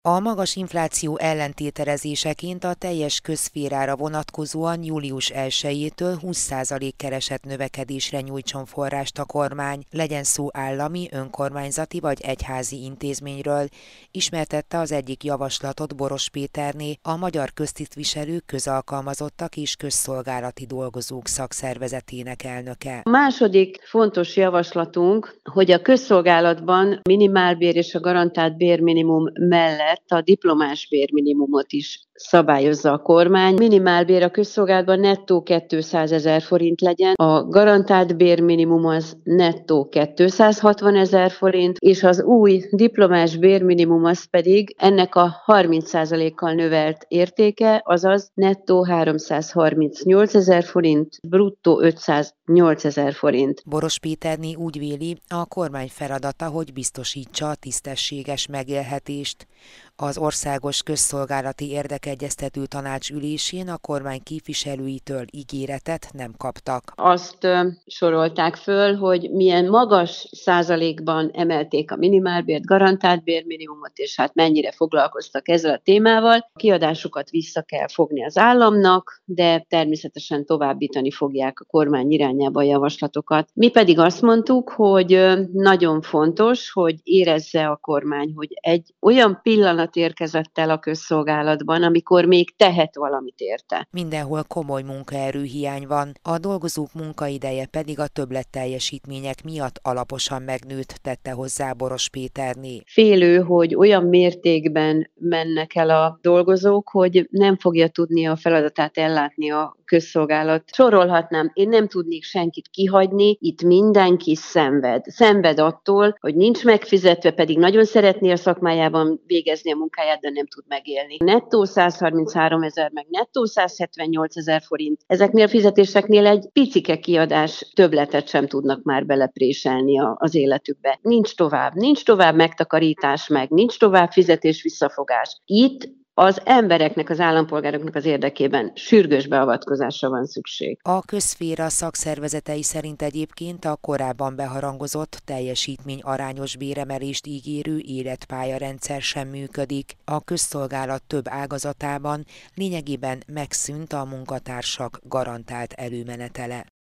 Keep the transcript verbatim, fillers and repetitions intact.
A magas infláció ellentételezéseként a teljes közszférára vonatkozóan július elsejétől húsz százalék keresett növekedésre nyújtson forrást a kormány, legyen szó állami, önkormányzati vagy egyházi intézményről, ismertette az egyik javaslatot Boros Péterné, a Magyar Köztisztviselők, Közalkalmazottak és Közszolgálati Dolgozók Szakszervezetének elnöke. A második fontos javaslatunk, hogy a közszolgálatban minimálbér és a garantált bérminimum mellett a diplomás bérminimumot is szabályozza a kormány. Minimálbér a közszolgálatban nettó kétszázezer forint legyen, a garantált bérminimum az nettó kétszázhatvanezer forint, és az új diplomás bérminimum az pedig ennek a harminc százalékkal növelt értéke, azaz nettó háromszázharmincnyolcezer forint, bruttó ötszáznyolcezer forint. Boros Péterné úgy véli, a kormány feladata, hogy biztosítsa a tisztességes megélhetést. Az Országos Közszolgálati Érdekegyeztető Tanács ülésén a kormány képviselőitől ígéretet nem kaptak. Azt sorolták föl, hogy milyen magas százalékban emelték a minimálbért, garantált bérminimumot, és hát mennyire foglalkoztak ezzel a témával. A kiadásokat vissza kell fogni az államnak, de természetesen továbbítani fogják a kormány irányába a javaslatokat. Mi pedig azt mondtuk, hogy nagyon fontos, hogy érezze a kormány, hogy egy olyan pillanat érkezett el a közszolgálatban, amikor még tehet valamit érte. Mindenhol komoly munkaerőhiány van, a dolgozók munkaideje pedig a többletteljesítmények miatt alaposan megnőtt, tette hozzá Boros Péterné. Félő, hogy olyan mértékben mennek el a dolgozók, hogy nem fogja tudni a feladatát ellátni a közszolgálat. Sorolhatnám, én nem tudnék senkit kihagyni, itt mindenki szenved. Szenved attól, hogy nincs megfizetve, pedig nagyon szeretné a szakmájában végezni a munkáját, de nem tud megélni. Nettó százharmincháromezer, meg nettó százhetvennyolcezer forint. Ezeknél a fizetéseknél egy picike kiadás többletet sem tudnak már belepréselni az életükbe. Nincs tovább, nincs tovább megtakarítás meg, nincs tovább fizetés visszafogás. Itt az embereknek, az állampolgároknak az érdekében sürgős beavatkozásra van szükség. A közszféra szakszervezetei szerint egyébként a korábban beharangozott teljesítmény arányos béremelést ígérő életpályarendszer sem működik. A közszolgálat több ágazatában lényegében megszűnt a munkatársak garantált előmenetele.